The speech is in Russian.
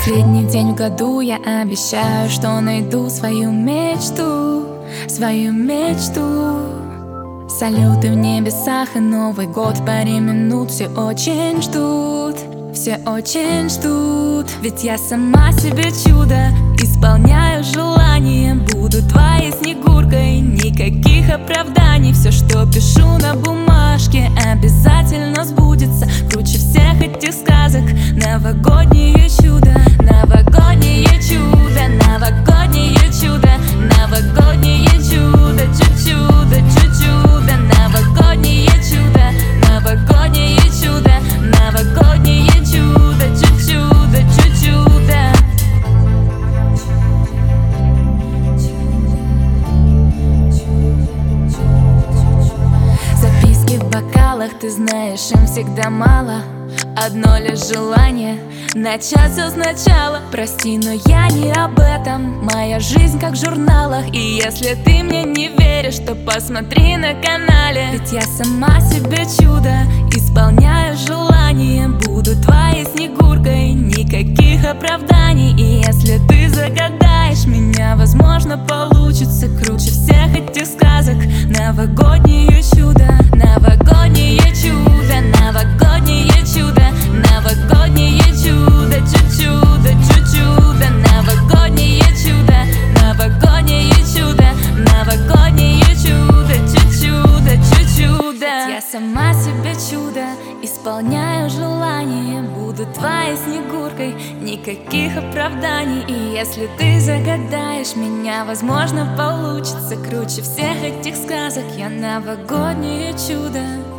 Последний день в году я обещаю, что найду свою мечту, свою мечту. Салюты в небесах и Новый год паре минут. Все очень ждут, все очень ждут. Ведь я сама себе чудо, исполняю желания. Буду твоей снегуркой, никаких оправданий. Все, что пишу на бумажке, обязательно сбудется. Круче всех этих сказок. Новогоднее чудо, новогоднее чудо, новогоднее чудо, новогоднее чудо, чудо, чудо, новогоднее чудо, новогоднее чудо, новогоднее чудо, чудо, чудо. Записки в бокалах, ты знаешь, им всегда мало. Одно лишь желание начать все сначала. Прости, но я не об этом. Моя жизнь как в журналах. И если ты мне не веришь, то посмотри на канале. Ведь я сама себе чудо, исполняю желания. Буду твоей снегуркой, никаких оправданий. И если ты загадаешь меня, возможно, получится круче всех этих сказок. Новогоднее чудо, новогоднее чудо, новогоднее чудо, новогоднее чудо, чудо, чудо, новогоднее чудо, новогоднее чудо, новогоднее чудо, чудо, чудо. Я сама себе чудо, исполняю желания. Буду твоей снегуркой, никаких оправданий. И если ты загадаешь меня, возможно, получится круче всех этих сказок. Я новогоднее чудо.